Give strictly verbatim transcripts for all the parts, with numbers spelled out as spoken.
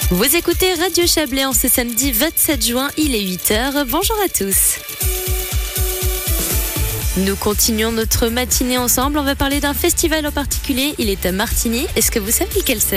Vous écoutez Radio Chablais en ce samedi vingt-sept juin, il est huit heures. Bonjour à tous. Nous continuons notre matinée ensemble. On va parler d'un festival en particulier. Il est à Martigny. Est-ce que vous savez lequel c'est ?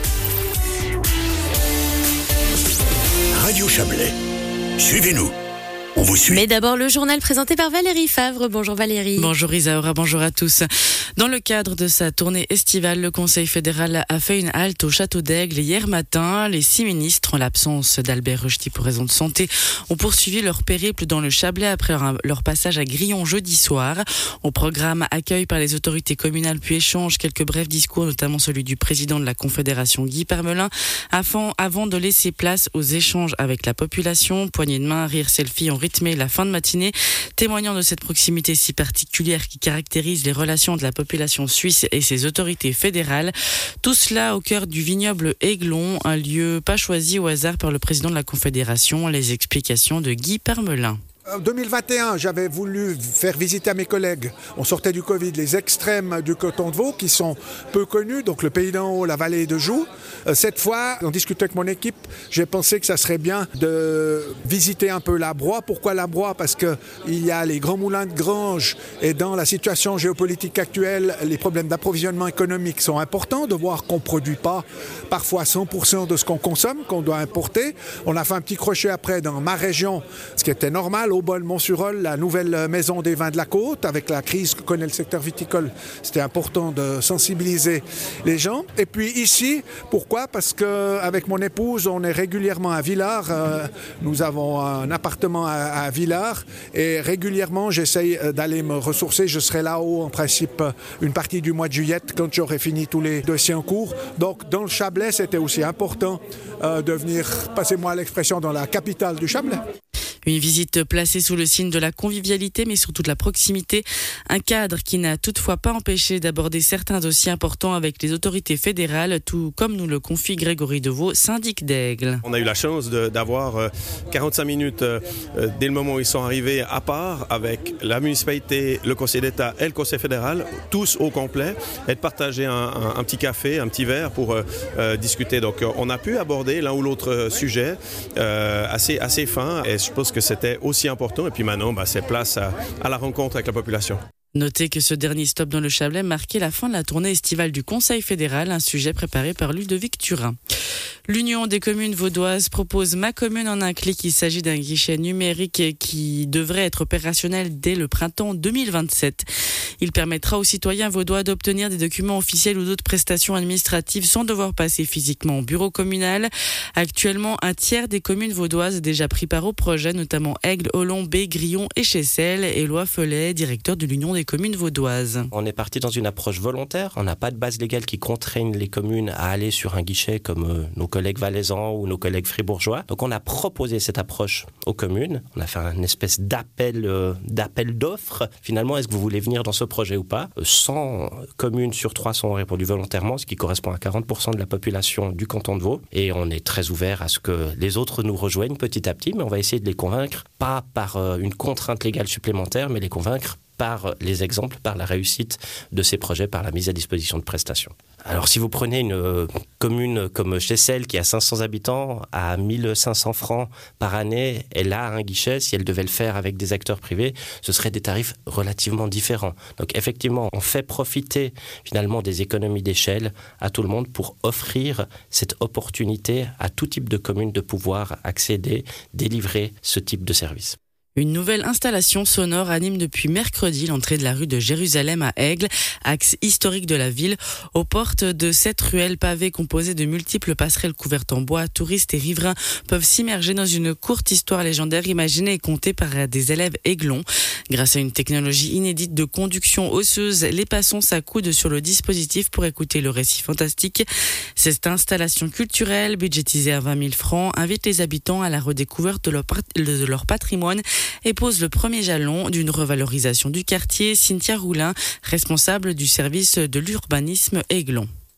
Radio Chablais. Suivez-nous. On vous suit. Mais d'abord, le journal présenté par Valérie Favre. Bonjour Valérie. Bonjour Isaura, bonjour à tous. Dans le cadre de sa tournée estivale, le Conseil fédéral a fait une halte au Château d'Aigle hier matin. Les six ministres, en l'absence d'Albert Rechty pour raison de santé, ont poursuivi leur périple dans le Chablais après leur, leur passage à Grillon jeudi soir. Au programme, accueil par les autorités communales puis échange, quelques brefs discours, notamment celui du président de la Confédération Guy Parmelin, avant, avant de laisser place aux échanges avec la population. Poignée de main, rire, selfie ont rythmé la fin de matinée, témoignant de cette proximité si particulière qui caractérise les relations de la population suisse et ses autorités fédérales. Tout cela au cœur du vignoble Aiglon, un lieu pas choisi au hasard par le président de la Confédération. Les explications de Guy Parmelin. En deux mille vingt et un, j'avais voulu faire visiter à mes collègues, on sortait du Covid, les extrêmes du canton de Vaud qui sont peu connus, donc le Pays d'en Haut, la vallée de Joux. Cette fois, en discutant avec mon équipe, j'ai pensé que ça serait bien de visiter un peu la Broye. Pourquoi la Broye ? Parce qu'il y a les grands moulins de Grange et dans la situation géopolitique actuelle, les problèmes d'approvisionnement économique sont importants, de voir qu'on ne produit pas parfois cent pour cent de ce qu'on consomme, qu'on doit importer. On a fait un petit crochet après dans ma région, ce qui était normal. Au Bol-Montsurol, la nouvelle maison des vins de la côte, avec la crise que connaît le secteur viticole, c'était important de sensibiliser les gens. Et puis ici, pourquoi ? Parce qu'avec mon épouse, on est régulièrement à Villars. Euh, nous avons un appartement à, à Villars et régulièrement, j'essaye d'aller me ressourcer. Je serai là-haut, en principe, une partie du mois de juillet, quand j'aurai fini tous les dossiers en cours. Donc, dans le Chablais, c'était aussi important euh, de venir, passez-moi l'expression, dans la capitale du Chablais. Une visite placée sous le signe de la convivialité, mais surtout de la proximité. Un cadre qui n'a toutefois pas empêché d'aborder certains dossiers importants avec les autorités fédérales, tout comme nous le confie Grégory Deveau, syndic d'Aigle. On a eu la chance de, d'avoir quarante-cinq minutes euh, dès le moment où ils sont arrivés à part avec la municipalité, le Conseil d'État et le Conseil fédéral, tous au complet, et de partager un, un, un petit café, un petit verre pour euh, euh, discuter. Donc on a pu aborder l'un ou l'autre sujet euh, assez, assez fin, et je pense que c'était aussi important. Et puis maintenant, bah, c'est place à, à la rencontre avec la population. Notez que ce dernier stop dans le Chablais marquait la fin de la tournée estivale du Conseil fédéral, un sujet préparé par Ludovic Turin. L'Union des communes vaudoises propose Ma commune en un clic. Il s'agit d'un guichet numérique qui devrait être opérationnel dès le printemps deux mille vingt-sept. Il permettra aux citoyens vaudois d'obtenir des documents officiels ou d'autres prestations administratives sans devoir passer physiquement au bureau communal. Actuellement, un tiers des communes vaudoises est déjà pris part au projet, notamment Aigle, Hollon, B, Grillon et Chessel. Éloi Follet, directeur de l'Union des communes vaudoises. On est parti dans une approche volontaire. On n'a pas de base légale qui contraigne les communes à aller sur un guichet comme euh, nos collègues valaisans ou nos collègues fribourgeois. Donc on a proposé cette approche aux communes. On a fait une espèce d'appel, euh, d'appel d'offres. Finalement, est-ce que vous voulez venir dans ce projet ou pas ? cent communes sur trois sont répondues volontairement, ce qui correspond à quarante pour cent de la population du canton de Vaud. Et on est très ouvert à ce que les autres nous rejoignent petit à petit, mais on va essayer de les convaincre, pas par euh, une contrainte légale supplémentaire, mais les convaincre par les exemples, par la réussite de ces projets, par la mise à disposition de prestations. Alors si vous prenez une euh, commune comme Chessel qui a cinq cents habitants à mille cinq cents francs par année, elle a un guichet. Si elle devait le faire avec des acteurs privés, ce seraient des tarifs relativement différents. Donc effectivement, on fait profiter finalement des économies d'échelle à tout le monde pour offrir cette opportunité à tout type de commune de pouvoir accéder, délivrer ce type de service. Une nouvelle installation sonore anime depuis mercredi l'entrée de la rue de Jérusalem à Aigle, axe historique de la ville. Aux portes de cette ruelle pavée composée de multiples passerelles couvertes en bois, touristes et riverains peuvent s'immerger dans une courte histoire légendaire imaginée et contée par des élèves aiglons. Grâce à une technologie inédite de conduction osseuse, les passants s'accoudent sur le dispositif pour écouter le récit fantastique. Cette installation culturelle, budgétisée à vingt mille francs, invite les habitants à la redécouverte de leur, de leur patrimoine et pose le premier jalon d'une revalorisation du quartier. Cynthia Roulin, responsable du service de l'urbanisme Aiglon.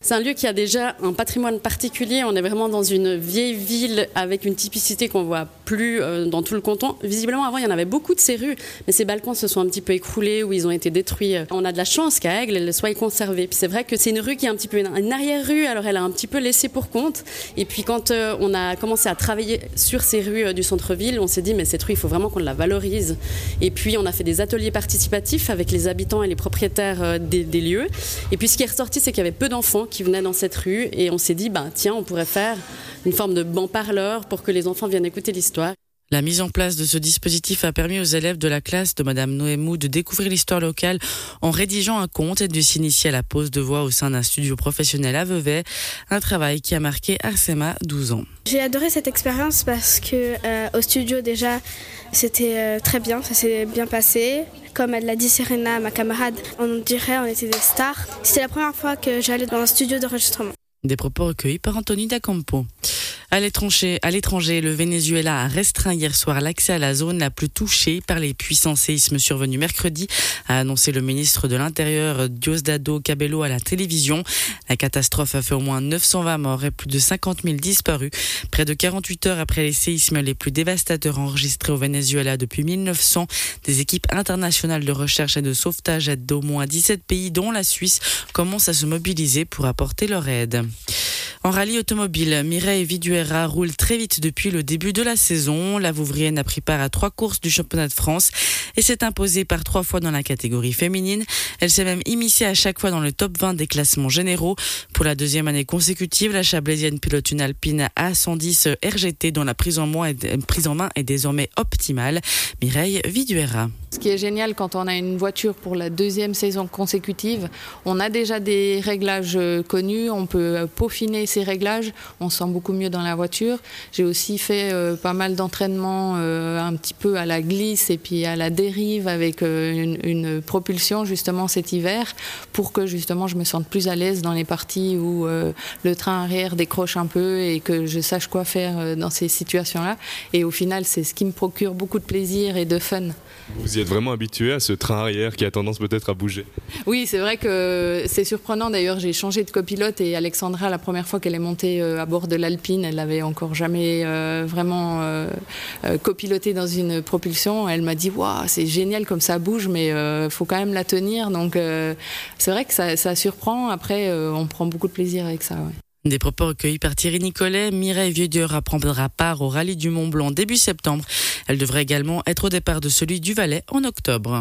C'est un lieu qui a déjà un patrimoine particulier. On est vraiment dans une vieille ville avec une typicité qu'on voit plus dans tout le canton. Visiblement, avant, il y en avait beaucoup de ces rues, mais ces balcons se sont un petit peu écroulés ou ils ont été détruits. On a de la chance qu'à Aigle, elle soit conservée. Puis c'est vrai que c'est une rue qui est un petit peu une arrière-rue, alors elle a un petit peu laissé pour compte. Et puis quand on a commencé à travailler sur ces rues du centre-ville, on s'est dit, mais cette rue, il faut vraiment qu'on la valorise. Et puis, on a fait des ateliers participatifs avec les habitants et les propriétaires des, des lieux. Et puis, ce qui est ressorti, c'est qu'il y avait peu d'enfants qui venaient dans cette rue et on s'est dit, bah, tiens, on pourrait faire une forme de banc parleur pour que les enfants viennent écouter l'histoire. La mise en place de ce dispositif a permis aux élèves de la classe de Madame Noémou de découvrir l'histoire locale en rédigeant un conte et de s'initier à la pose de voix au sein d'un studio professionnel à Vevey, un travail qui a marqué Arsema, douze ans. J'ai adoré cette expérience parce que euh, au studio déjà c'était euh, très bien, ça s'est bien passé. Comme elle l'a dit Serena, ma camarade, on dirait on était des stars. C'était la première fois que j'allais dans un studio d'enregistrement. Des propos recueillis par Anthony D'Acampo. À l'étranger, à l'étranger, le Venezuela a restreint hier soir l'accès à la zone la plus touchée par les puissants séismes survenus mercredi, a annoncé le ministre de l'Intérieur Diosdado Cabello à la télévision. La catastrophe a fait au moins neuf cent vingt morts et plus de cinquante mille disparus. Près de quarante-huit heures après les séismes les plus dévastateurs enregistrés au Venezuela depuis mille neuf cents, des équipes internationales de recherche et de sauvetage aident d'au moins dix-sept pays, dont la Suisse, commencent à se mobiliser pour apporter leur aide. En rallye automobile, Mireille Viduera roule très vite depuis le début de la saison. La Vouvrienne a pris part à trois courses du championnat de France et s'est imposée par trois fois dans la catégorie féminine. Elle s'est même immiscée à chaque fois dans le top vingt des classements généraux. Pour la deuxième année consécutive, la Chablaisienne pilote une Alpine A cent dix R G T dont la prise en main est, prise en main est désormais optimale. Mireille Viduera. Ce qui est génial quand on a une voiture pour la deuxième saison consécutive, on a déjà des réglages connus, on peut peaufiner ces réglages, on se sent beaucoup mieux dans la voiture. J'ai aussi fait euh, pas mal d'entraînements euh, un petit peu à la glisse et puis à la dérive avec euh, une, une propulsion justement cet hiver pour que justement je me sente plus à l'aise dans les parties où euh, le train arrière décroche un peu et que je sache quoi faire euh, dans ces situations-là. Et au final, c'est ce qui me procure beaucoup de plaisir et de fun. Vous y êtes vraiment habitué à ce train arrière qui a tendance peut-être à bouger? Oui, c'est vrai que c'est surprenant. D'ailleurs, j'ai changé de copilote et Alexandra, la première fois qu'elle est montée à bord de l'Alpine, elle n'avait encore jamais euh, vraiment euh, copiloté dans une propulsion. Elle m'a dit waouh, c'est génial comme ça bouge, mais il euh, faut quand même la tenir. Donc, euh, c'est vrai que ça, ça surprend. Après, euh, on prend beaucoup de plaisir avec ça. Ouais. Des propos recueillis par Thierry Nicolet. Mireille Viduera prendra part au rallye du Mont Blanc début septembre. Elle devrait également être au départ de celui du Valais en octobre.